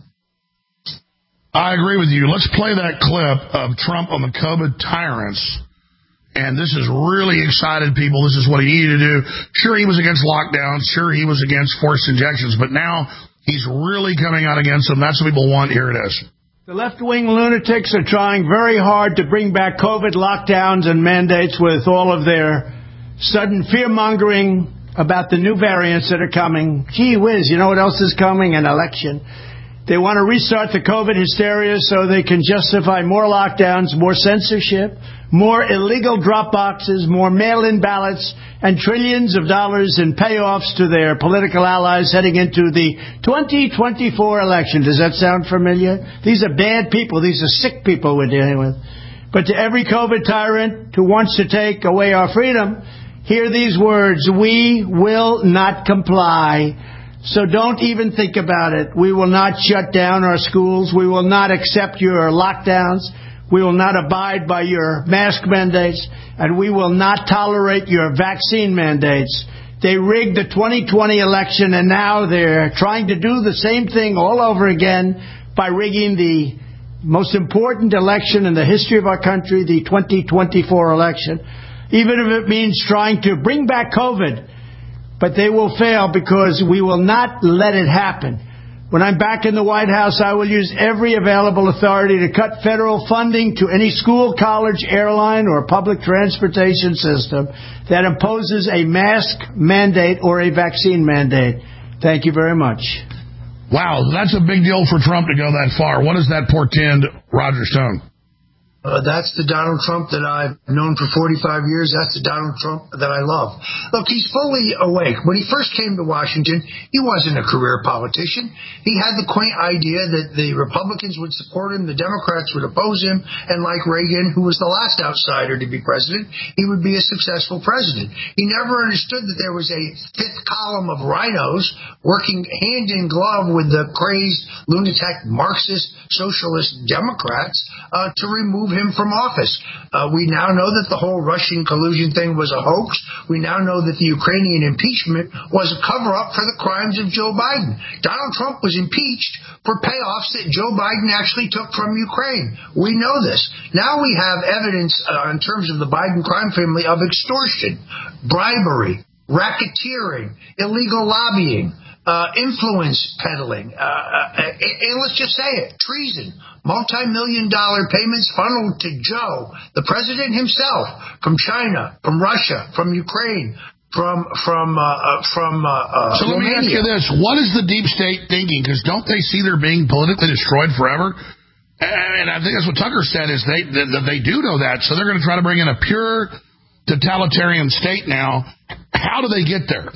I agree with you. Let's play that clip of Trump on the COVID tyrants. And this has really excited people. This is what he needed to do. Sure, he was against lockdowns. Sure, he was against forced injections. But now he's really coming out against them. That's what people want. Here it is. The left-wing lunatics are trying very hard to bring back COVID lockdowns and mandates with all of their sudden fear-mongering about the new variants that are coming. Gee whiz, you know what else is coming? An election. They want to restart the COVID hysteria so they can justify more lockdowns, more censorship, more illegal drop boxes, more mail-in ballots, and trillions of dollars in payoffs to their political allies heading into the 2024 election. Does that sound familiar? These are bad people. These are sick people we're dealing with. But to every COVID tyrant who wants to take away our freedom, hear these words: we will not comply. So don't even think about it. We will not shut down our schools. We will not accept your lockdowns. We will not abide by your mask mandates. And we will not tolerate your vaccine mandates. They rigged the 2020 election, and now they're trying to do the same thing all over again by rigging the most important election in the history of our country, the 2024 election, even if it means trying to bring back COVID. But they will fail because we will not let it happen. When I'm back in the White House, I will use every available authority to cut federal funding to any school, college, airline, or public transportation system that imposes a mask mandate or a vaccine mandate. Thank you very much. Wow, that's a big deal for Trump to go that far. What does that portend, Roger Stone? That's the Donald Trump that I've known for 45 years. That's the Donald Trump that I love. Look, he's fully awake. When he first came to Washington, he wasn't a career politician. He had the quaint idea that the Republicans would support him, the Democrats would oppose him, and like Reagan, who was the last outsider to be president, he would be a successful president. He never understood that there was a fifth column of rhinos working hand in glove with the crazed, lunatic, Marxist, socialist Democrats to remove him from office. We now know that the whole Russian collusion thing was a hoax. We now know that the Ukrainian impeachment was a cover-up for the crimes of Joe Biden. Donald Trump was impeached for payoffs that Joe Biden actually took from Ukraine. We know this. Now we have evidence in terms of the Biden crime family of extortion, bribery, racketeering, illegal lobbying, influence peddling, and let's just say it, treason, multi-million-dollar payments funneled to Joe, the president himself, from China, from Russia, from Ukraine, from So let me ask you this. What is the deep state thinking? Because don't they see they're being politically destroyed forever? And I think that's what Tucker said, is they do know that, so they're going to try to bring in a pure totalitarian state now. How do they get there?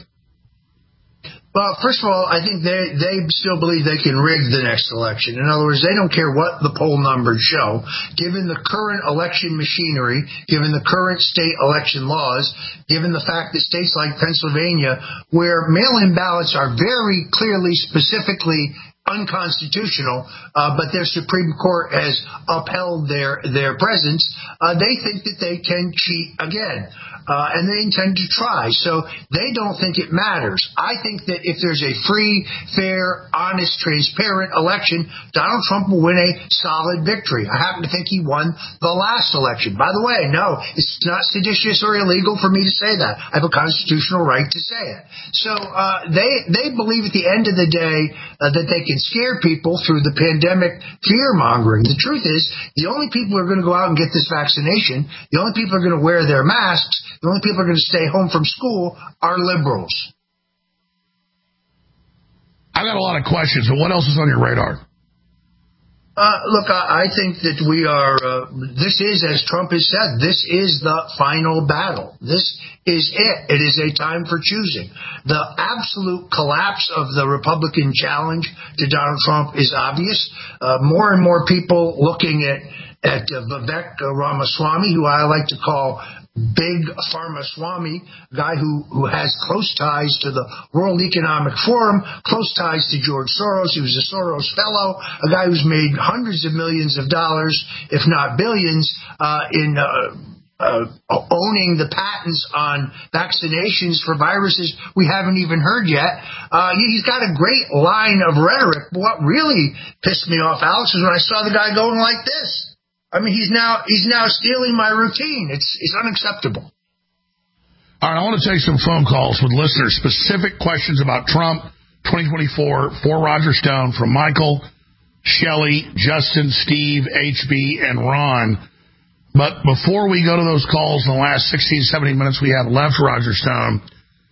Well, first of all, I think they still believe they can rig the next election. In other words, they don't care what the poll numbers show. Given the current election machinery, given the current state election laws, given the fact that states like Pennsylvania, where mail-in ballots are very clearly, specifically unconstitutional, but their Supreme Court has upheld their presence, they think that they can cheat again. And they intend to try. So they don't think it matters. I think that if there's a free, fair, honest, transparent election, Donald Trump will win a solid victory. I happen to think he won the last election. By the way, no, it's not seditious or illegal for me to say that. I have a constitutional right to say it. So they believe at the end of the day that they can scare people through the pandemic fear-mongering. The truth is, the only people who are going to go out and get this vaccination, the only people who are going to wear their masks, the only people who are going to stay home from school are liberals. I got a lot of questions, but what else is on your radar? Look, I think that we are, this is, as Trump has said, this is the final battle. This is it. It is a time for choosing. The absolute collapse of the Republican challenge to Donald Trump is obvious. More and more people looking at Vivek Ramaswamy, who I like to call Big Pharma Swami, a guy who has close ties to the World Economic Forum, close ties to George Soros. He was a Soros fellow, a guy who's made hundreds of millions of dollars, if not billions, in owning the patents on vaccinations for viruses we haven't even heard yet. He's got a great line of rhetoric. But what really pissed me off, Alex, is when I saw the guy going like this. I mean, he's now stealing my routine. It's unacceptable. All right, I want to take some phone calls with listeners, specific questions about Trump 2024 for Roger Stone from Michael, Shelley, Justin, Steve, HB, and Ron. But before we go to those calls in the last 16, 17 minutes we have left, Roger Stone,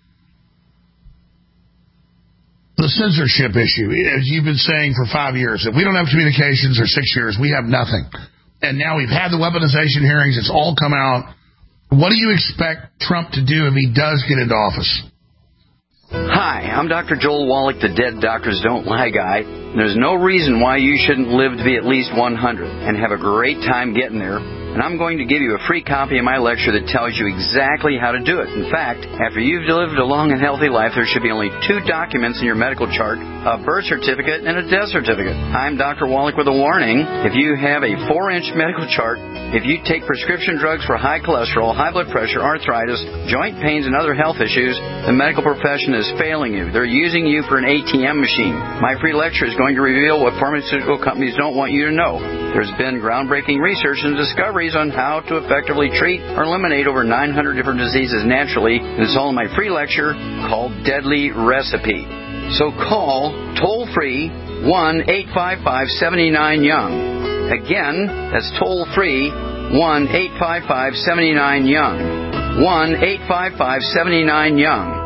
the censorship issue, as you've been saying for 5 years, if we don't have communications, or 6 years, we have nothing. And now we've had the weaponization hearings. It's all come out. What do you expect Trump to do if he does get into office? Hi, I'm Dr. Joel Wallach, the Dead Doctors Don't Lie guy. There's no reason why you shouldn't live to be at least 100 and have a great time getting there. And I'm going to give you a free copy of my lecture that tells you exactly how to do it. In fact, after you've lived a long and healthy life, there should be only 2 documents in your medical chart, a birth certificate and a death certificate. I'm Dr. Wallach with a warning. If you have a 4-inch medical chart, if you take prescription drugs for high cholesterol, high blood pressure, arthritis, joint pains, and other health issues, the medical profession is failing you. They're using you for an ATM machine. My free lecture is going to reveal what pharmaceutical companies don't want you to know. There's been groundbreaking research and discoveries on how to effectively treat or eliminate over 900 different diseases naturally. And it's all in my free lecture called Deadly Recipe. So call toll-free 1-855-79-YOUNG. Again, that's toll-free 1-855-79-YOUNG. 1-855-79-YOUNG.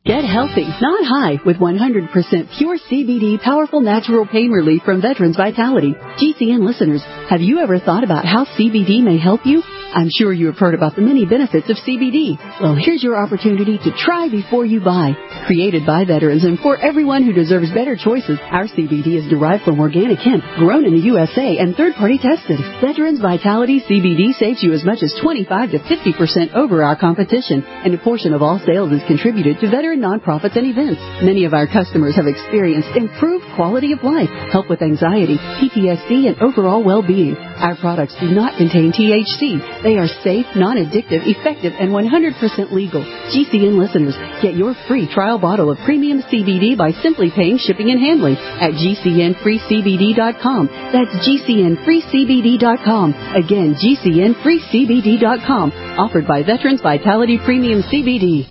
Get healthy, not high, with 100% pure CBD powerful natural pain relief from Veterans Vitality. GCN listeners, have you ever thought about how CBD may help you? I'm sure you have heard about the many benefits of CBD. Well, here's your opportunity to try before you buy. Created by veterans and for everyone who deserves better choices, our CBD is derived from organic hemp, grown in the USA, and third-party tested. Veterans Vitality CBD saves you as much as 25 to 50% over our competition, and a portion of all sales is contributed to veteran nonprofits and events. Many of our customers have experienced improved quality of life, help with anxiety, PTSD, and overall well-being. Our products do not contain THC. They are safe, non-addictive, effective, and 100% legal. GCN listeners, get your free trial bottle of premium CBD by simply paying shipping and handling at GCNFreeCBD.com. That's GCNFreeCBD.com. Again, GCNFreeCBD.com. Offered by Veterans Vitality Premium CBD.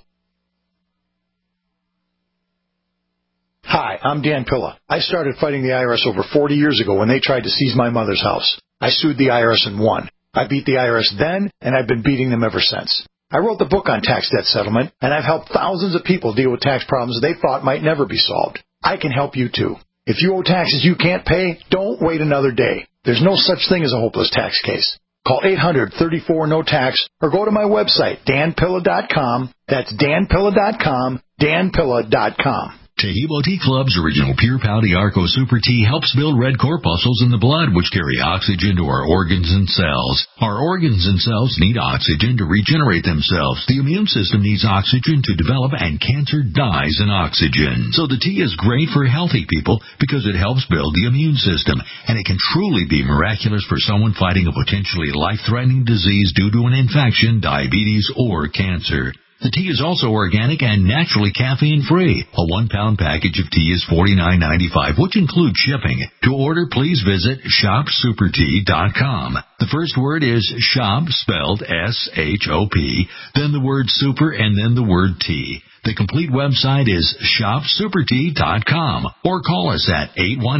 Hi, I'm Dan Pilla. I started fighting the IRS over 40 years ago when they tried to seize my mother's house. I sued the IRS and won. I beat the IRS then, and I've been beating them ever since. I wrote the book on tax debt settlement, and I've helped thousands of people deal with tax problems they thought might never be solved. I can help you too. If you owe taxes you can't pay, don't wait another day. There's no such thing as a hopeless tax case. Call 800-34-NO-TAX or go to my website, danpilla.com. That's danpilla.com, danpilla.com. Taheebo Tea Club's original Pure Pouty Arco Super Tea helps build red corpuscles in the blood, which carry oxygen to our organs and cells. Our organs and cells need oxygen to regenerate themselves. The immune system needs oxygen to develop, and cancer dies in oxygen. So the tea is great for healthy people because it helps build the immune system, and it can truly be miraculous for someone fighting a potentially life-threatening disease due to an infection, diabetes, or cancer. The tea is also organic and naturally caffeine-free. A 1-pound package of tea is $49.95, which includes shipping. To order, please visit shopsupertea.com. The first word is shop, spelled S-H-O-P, then the word super, and then the word tea. The complete website is shopsupertea.com, or call us at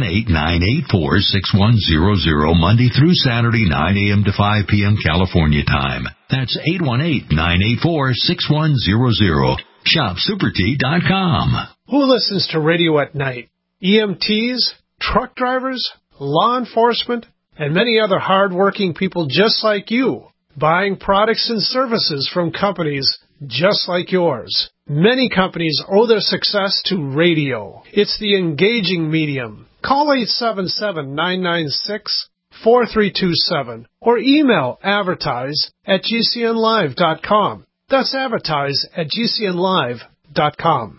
818-984-6100 Monday through Saturday, 9 a.m. to 5 p.m. California time. That's 818-984-6100. Shopsupertea.com. Who listens to radio at night? EMTs, truck drivers, law enforcement, and many other hard-working people just like you, buying products and services from companies just like yours. Many companies owe their success to radio. It's the engaging medium. Call 877-996-4327 or email advertise@gcnlive.com. That's advertise@gcnlive.com.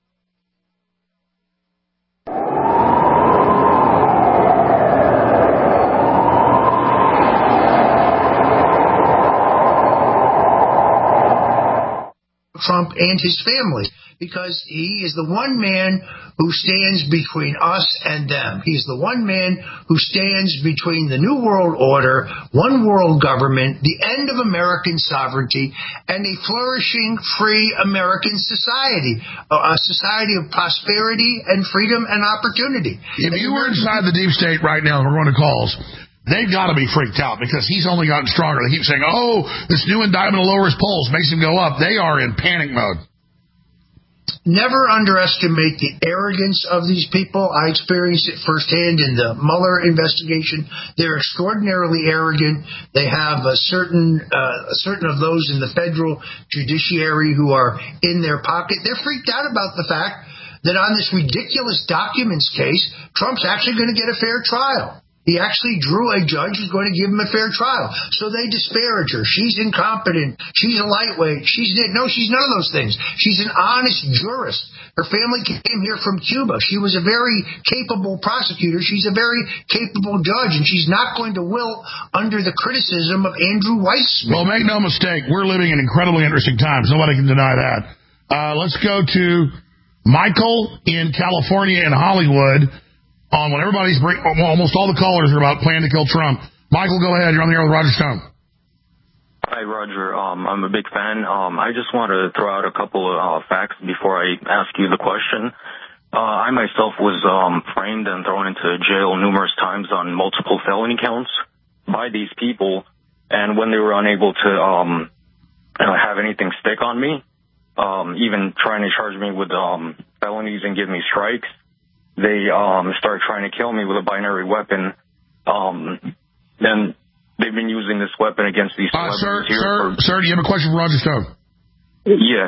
Trump and his family, because he is the one man who stands between us and them. He's the one man who stands between the New World Order, one world government, the end of American sovereignty, and a flourishing, free American society, a society of prosperity and freedom and opportunity. If you were inside the deep state right now, we're going to calls. They've got to be freaked out because he's only gotten stronger. They keep saying, oh, this new indictment will lower his polls, makes him go up. They are in panic mode. Never underestimate the arrogance of these people. I experienced it firsthand in the Mueller investigation. They're extraordinarily arrogant. They have certain of those in the federal judiciary who are in their pocket. They're freaked out about the fact that on this ridiculous documents case, Trump's actually going to get a fair trial. He actually drew a judge who's going to give him a fair trial. So they disparage her. She's incompetent. She's a lightweight. She's none of those things. She's an honest jurist. Her family came here from Cuba. She was a very capable prosecutor. She's a very capable judge, and she's not going to wilt under the criticism of Andrew Weissman. Well, make no mistake, we're living in incredibly interesting times. Nobody can deny that. Let's go to Michael in California in Hollywood. On when everybody's almost all the callers are about planning to kill Trump. Michael, go ahead. You're on the air with Roger Stone. Hi, Roger. I'm a big fan. I just want to throw out a couple of facts before I ask you the question. I myself was framed and thrown into jail numerous times on multiple felony counts by these people, and when they were unable to have anything stick on me, even trying to charge me with felonies and give me strikes. They start trying to kill me with a binary weapon. Then they've been using this weapon against these celebrities Sir, do you have a question for Roger Stone? Yes.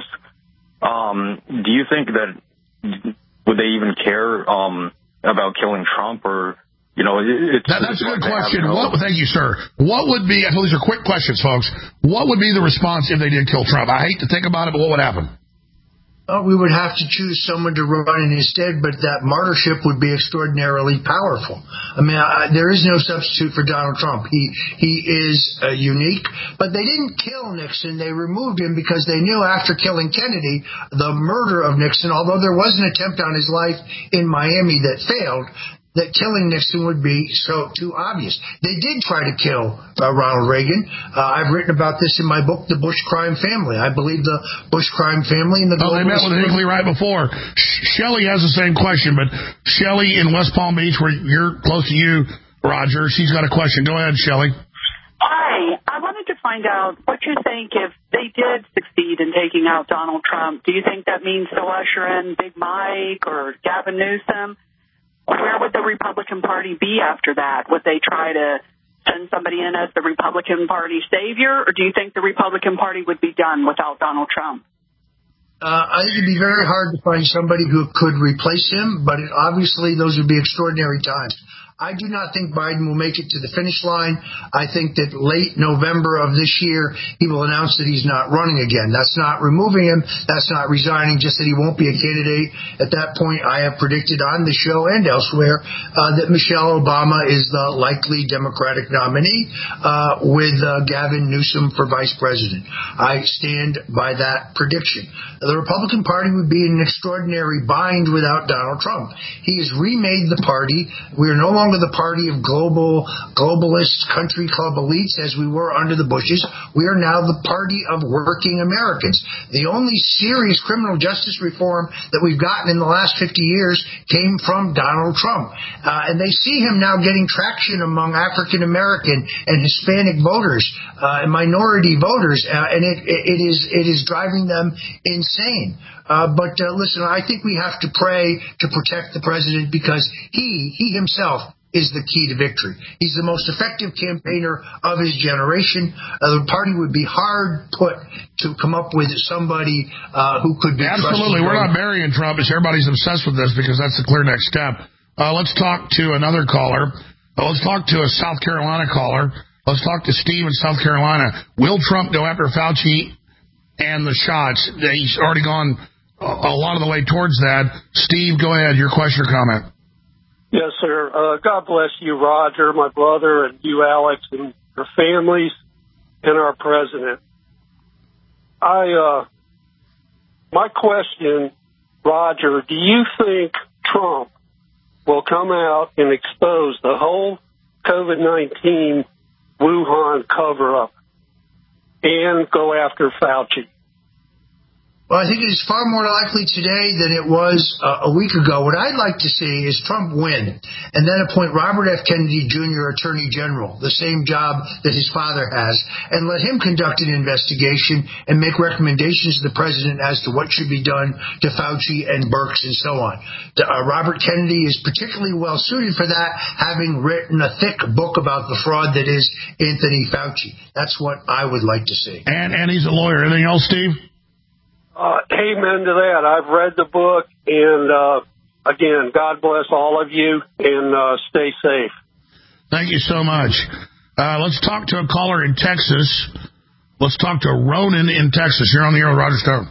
Do you think that would they even care about killing Trump, or that's a good question. Thank you, sir. What would be? I know these are quick questions, folks. What would be the response if they did kill Trump? I hate to think about it, but what would happen? We would have to choose someone to run in his stead, but that martyrship would be extraordinarily powerful. I mean, there is no substitute for Donald Trump. He is unique, but they didn't kill Nixon. They removed him because they knew after killing Kennedy, the murder of Nixon, although there was an attempt on his life in Miami that failed, that killing Nixon would be so too obvious. They did try to kill Ronald Reagan. I've written about this in my book, The Bush Crime Family. I believe the Bush Crime Family and the they met with Hinckley right before. Shelley has the same question, but Shelley in West Palm Beach, where you're close to you, Roger, she's got a question. Go ahead, Shelley. Hi. I wanted to find out what you think if they did succeed in taking out Donald Trump. Do you think that means they'll usher in Big Mike or Gavin Newsom? Where would the Republican Party be after that? Would they try to send somebody in as the Republican Party savior, or do you think the Republican Party would be done without Donald Trump? I think it'd be very hard to find somebody who could replace him, but obviously those would be extraordinary times. I do not think Biden will make it to the finish line. I think that late November of this year, he will announce that he's not running again. That's not removing him. That's not resigning, just that he won't be a candidate. At that point, I have predicted on the show and elsewhere that Michelle Obama is the likely Democratic nominee with Gavin Newsom for vice president. I stand by that prediction. The Republican Party would be in an extraordinary bind without Donald Trump. He has remade the party. We are no longer the party of globalist country club elites as we were under the Bushes. We are now the party of working Americans. The only serious criminal justice reform that we've gotten in the last 50 years came from Donald Trump. And they see him now getting traction among African American and Hispanic voters and minority voters, and it is driving them insane. But listen, I think we have to pray to protect the president because he himself is the key to victory. He's the most effective campaigner of his generation. The party would be hard put to come up with somebody who could be absolutely. We're not burying Trump. Everybody's obsessed with this because that's the clear next step. Let's talk to another caller. Let's talk to a South Carolina caller. Let's talk to Steve in South Carolina. Will Trump go after Fauci and the shots? He's already gone a lot of the way towards that. Steve, go ahead. Your question or comment. Yes, sir. God bless you, Roger, my brother, and you, Alex, and your families, and our president. My question, Roger, do you think Trump will come out and expose the whole COVID-19 Wuhan cover-up and go after Fauci? Well, I think it is far more likely today than it was a week ago. What I'd like to see is Trump win and then appoint Robert F. Kennedy Jr. Attorney General, the same job that his father has, and let him conduct an investigation and make recommendations to the president as to what should be done to Fauci and Birx and so on. Robert Kennedy is particularly well suited for that, having written a thick book about the fraud that is Anthony Fauci. That's what I would like to see. And he's a lawyer. Anything else, Steve? Amen to that. I've read the book, and again, God bless all of you, and stay safe. Thank you so much. Let's talk to a caller in Texas. Let's talk to Ronan in Texas. You're on the air with Roger Stone.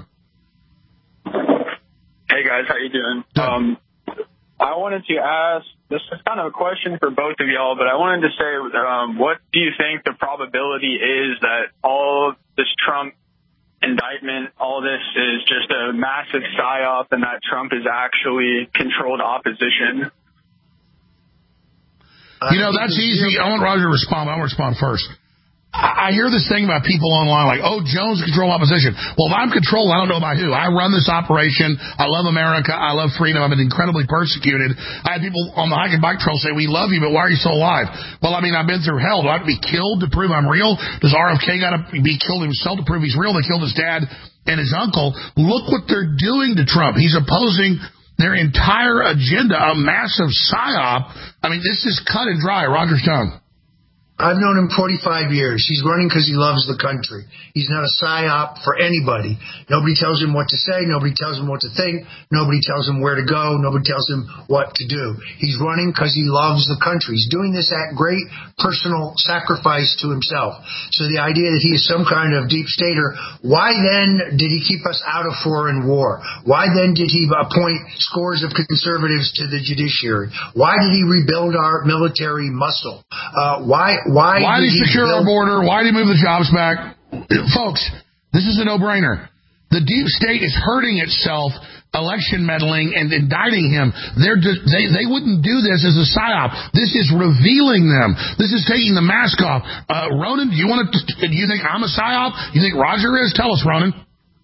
Hey, guys. How you doing? I wanted to ask, this is kind of a question for both of y'all, but I wanted to say, what do you think the probability is that all this Trump indictment, all this is just a massive psyop and that Trump is actually controlled opposition? That's easy. I want Roger to respond, but I want to respond first. I hear this thing about people online like, oh, Jones control opposition. Well, if I'm controlled, I don't know by who. I run this operation. I love America. I love freedom. I've been incredibly persecuted. I had people on the Hike and Bike Trail say, we love you, but why are you still alive? Well, I mean, I've been through hell. Do I have to be killed to prove I'm real? Does RFK got to be killed himself to prove he's real? They killed his dad and his uncle. Look what they're doing to Trump. He's opposing their entire agenda, a massive psyop. I mean, this is cut and dry. Roger Stone. I've known him 45 years. He's running because he loves the country. He's not a psyop for anybody. Nobody tells him what to say. Nobody tells him what to think. Nobody tells him where to go. Nobody tells him what to do. He's running because he loves the country. He's doing this at great personal sacrifice to himself. So the idea that he is some kind of deep stater, why then did he keep us out of foreign war? Why then did he appoint scores of conservatives to the judiciary? Why did he rebuild our military muscle? Why did he secure our border? Why did he move the jobs back? Folks, this is a no-brainer. The deep state is hurting itself, election meddling and indicting him. They wouldn't do this as a psyop. This is revealing them. This is taking the mask off. Ronan, do you think I'm a psyop? You think Roger is? Tell us, Ronan.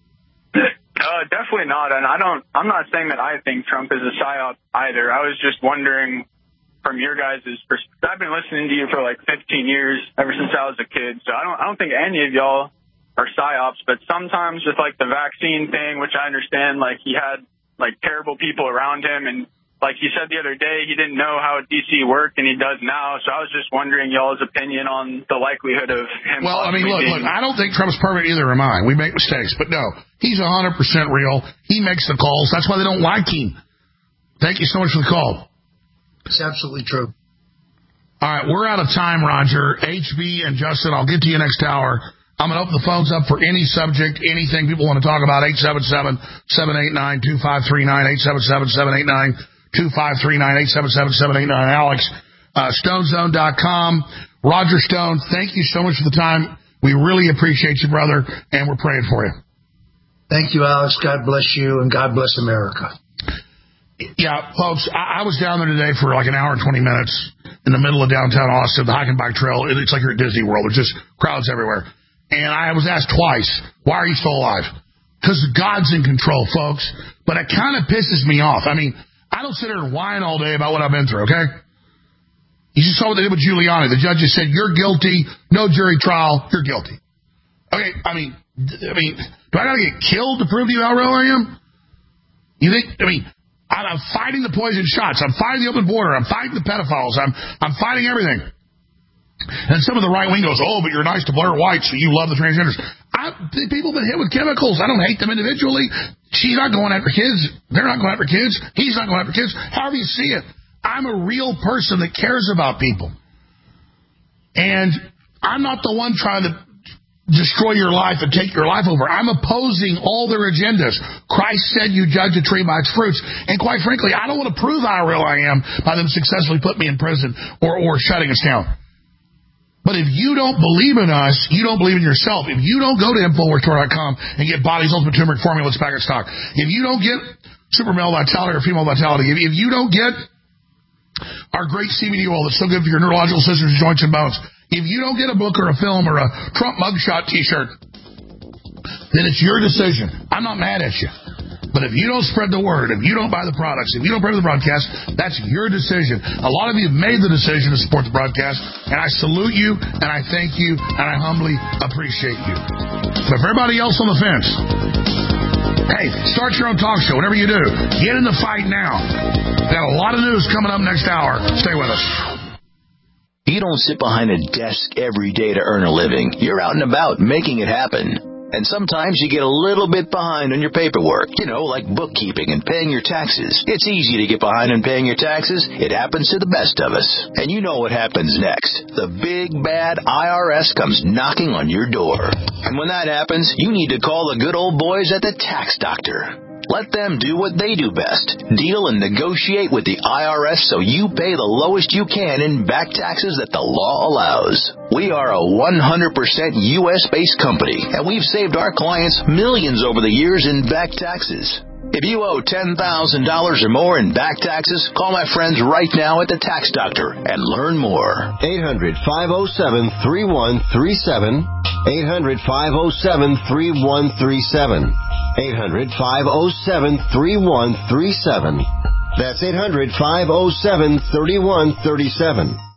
Definitely not. And I'm not saying that I think Trump is a psyop either. I was just wondering, from your guys' perspective, I've been listening to you for like 15 years, ever since I was a kid. So I don't think any of y'all are psyops. But sometimes with like the vaccine thing, which I understand, like he had like terrible people around him, and like you said the other day, he didn't know how DC worked, and he does now. So I was just wondering y'all's opinion on the likelihood of him. Well, I mean, look, I don't think Trump's perfect, either am I. We make mistakes, but no, he's 100% real. He makes the calls. That's why they don't like him. Thank you so much for the call. It's absolutely true. All right, we're out of time, Roger. HB and Justin, I'll get to you next hour. I'm going to open the phones up for any subject, anything people want to talk about. 877-789-2539, 877-789-2539, 877-789. Alex, StoneZone.com. Roger Stone, thank you so much for the time. We really appreciate you, brother, and we're praying for you. Thank you, Alex. God bless you, and God bless America. Yeah, folks, I was down there today for like an hour and 20 minutes in the middle of downtown Austin, the Hike and Bike Trail. It's like you're at Disney World. There's just crowds everywhere. And I was asked twice, why are you still alive? Because God's in control, folks. But it kind of pisses me off. I mean, I don't sit there and whine all day about what I've been through, okay? You just saw what they did with Giuliani. The judge just said, you're guilty, no jury trial, you're guilty. Okay, I mean, do I got to get killed to prove to you how real I am? You think, I'm fighting the poison shots. I'm fighting the open border. I'm fighting the pedophiles. I'm fighting everything. And some of the right wing goes, oh, but you're nice to Blair White, so you love the transgenders. People have been hit with chemicals. I don't hate them individually. She's not going after kids. They're not going after kids. He's not going after kids. However you see it, I'm a real person that cares about people. And I'm not the one trying to destroy your life and take your life over. I'm opposing all their agendas. Christ said you judge a tree by its fruits. And quite frankly, I don't want to prove how real I am by them successfully putting me in prison or shutting us down. But if you don't believe in us, you don't believe in yourself. If you don't go to InfoWarsStore.com and get Body's Ultimate Turmeric Formula packet stock, if you don't get Super Male Vitality or Female Vitality, if you don't get our great CBD oil that's so good for your neurological systems, joints, and bones, if you don't get a book or a film or a Trump mugshot T-shirt, then it's your decision. I'm not mad at you. But if you don't spread the word, if you don't buy the products, if you don't pray for the broadcast, that's your decision. A lot of you have made the decision to support the broadcast, and I salute you, and I thank you, and I humbly appreciate you. But for everybody else on the fence, hey, start your own talk show, whatever you do. Get in the fight now. Got a lot of news coming up next hour. Stay with us. You don't sit behind a desk every day to earn a living. You're out and about making it happen. And sometimes you get a little bit behind on your paperwork, like bookkeeping and paying your taxes. It's easy to get behind on paying your taxes. It happens to the best of us. And you know what happens next. The big, bad IRS comes knocking on your door. And when that happens, you need to call the good old boys at the Tax Doctor. Let them do what they do best. Deal and negotiate with the IRS so you pay the lowest you can in back taxes that the law allows. We are a 100% U.S.-based company, and we've saved our clients millions over the years in back taxes. If you owe $10,000 or more in back taxes, call my friends right now at the Tax Doctor and learn more. 800-507-3137. 800-507-3137. 800-507-3137. That's 800-507-3137.